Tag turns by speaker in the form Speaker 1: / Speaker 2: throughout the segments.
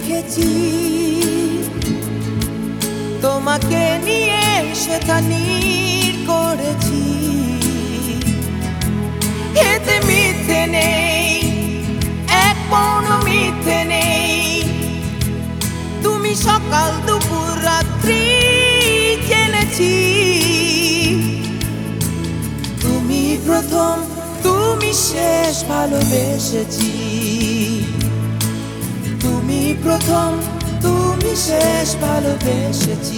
Speaker 1: দেখেছি, তোমাকে নিয়ে শয়তানির করেছি। এতে মিথ্যে নেই, এক পৌন মিথ্যে নেই। তুমি সকাল দুপুর রাত্রি জেনেছি, তুমি প্রথম তুমি শেষ ভালোবেসেছি। তুমি প্রথম তুমি শেষ ভালোবেসেছি।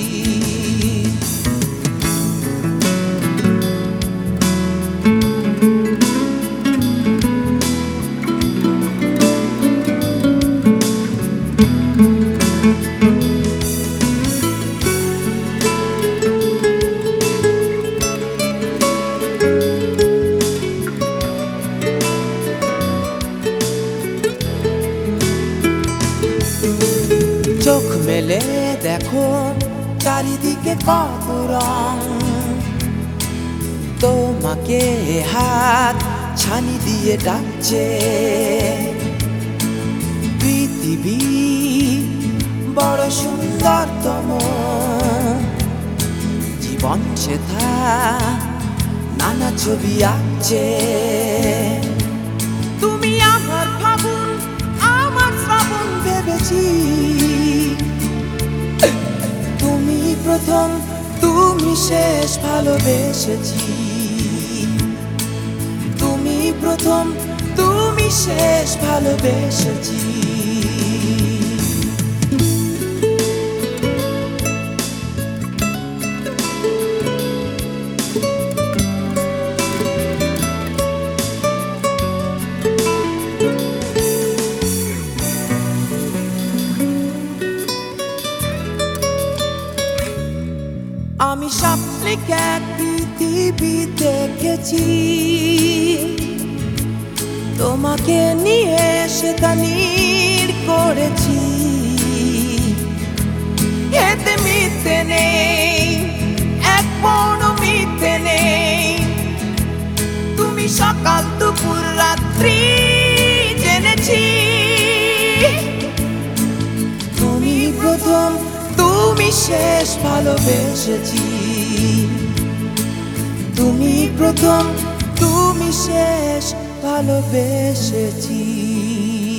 Speaker 1: চোখ মেলে দেখো চারিদিকে কত রং, তোমাকে হাত ছানি দিয়ে ডাকছে। পৃথিবী বড় সুন্দরতম, জীবন সেথা নানা ছবি আঁকছে। তুমি আমার ফাগুন আমার শ্রাবণ ভেবেছি, তুমি প্রথম তুমি শেষ ভালোবেসেছি। তুমি প্রথম তুমি শেষ ভালোবেসেছি। আমি স্বপ্নিক এক পৃথিবী দেখেছি, তোমাকে নিয়ে শয়তানির করেছি। এতে মিথ্যে নেই, এক পৌন মিথ্যে নেই। তুমি সকাল দুপুর রাত্রি জেনেছি, তুমি প্রথম তুমি শেষ ভালোবেসেছি। তুমি প্রথম তুমি শেষ ভালোবেসেছি।